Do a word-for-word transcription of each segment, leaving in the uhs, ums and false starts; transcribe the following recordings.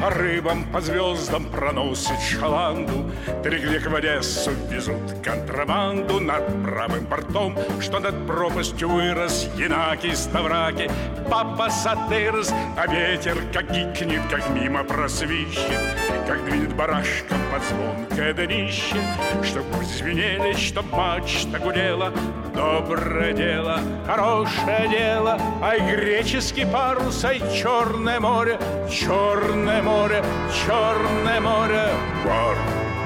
а рыбам по звездам проносит шаланду. Три грека в Одессу везут контрабанду над правым бортом, что над пропастью вырос Янаки Ставраки. Папа Сатырс, а ветер как гикнет, как мимо просвищет, как двинет барашком под звонкое днище. Чтоб звенели, чтоб мачта гудела, доброе дело, хорошее дело. Ай, греческий парус, ай, Черное море, Черное море, Черное море. Вор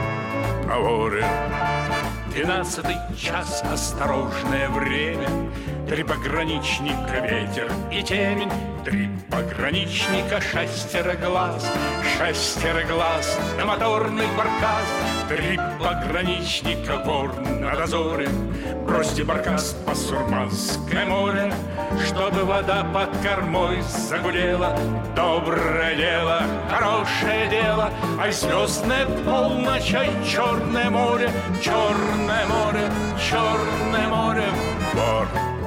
на воре. Двенадцатый час, осторожное время. Три пограничника, ветер и темень. Три пограничника, шестеро глаз, шестеро глаз на моторный баркас. Три пограничника, вор на дозоре. Бросьте баркас по Сурманское море, чтобы вода под кормой загудела. Доброе дело, хорошее дело, ай, звездная полночь, ай, Черное море, Черное море, Черное море. Вор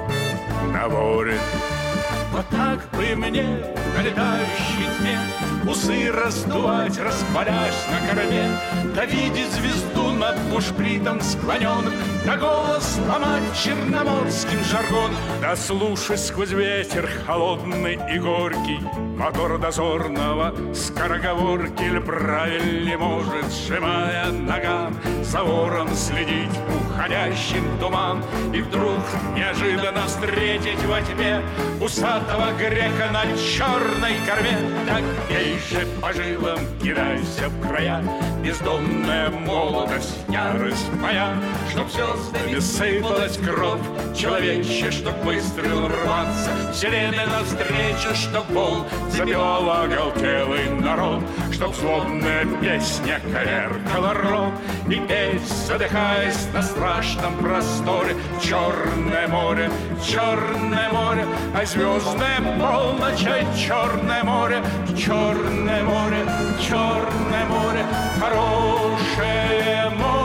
на воре. Вот так бы мне на летающей тьме усы раздувать, распалясь на корме, да видеть звезду над бушпритом склоненным, да голос ломать черноморским жаргоном, да слушать сквозь ветер холодный и горький мотор дозорного скороговорки. Или правильнее может, сжимая ногам, за вором следить уходящим туман, и вдруг неожиданно встретить во тьме усатого грека на черной корме. Так ей же по жилам кидайся в края, бездомная молодость, ярость моя, чтоб звездами сыпалась кровь человечья, чтоб выстрел рваться вселенной навстречу, чтоб волн запевал оголтелый народ, чтоб злобная песня коверкала рот, и петь, задыхаясь на страшном просторе. Черное море, Черное море, а звездная полночь, ай, Черное море, Черное море, Черное море, хорошее море.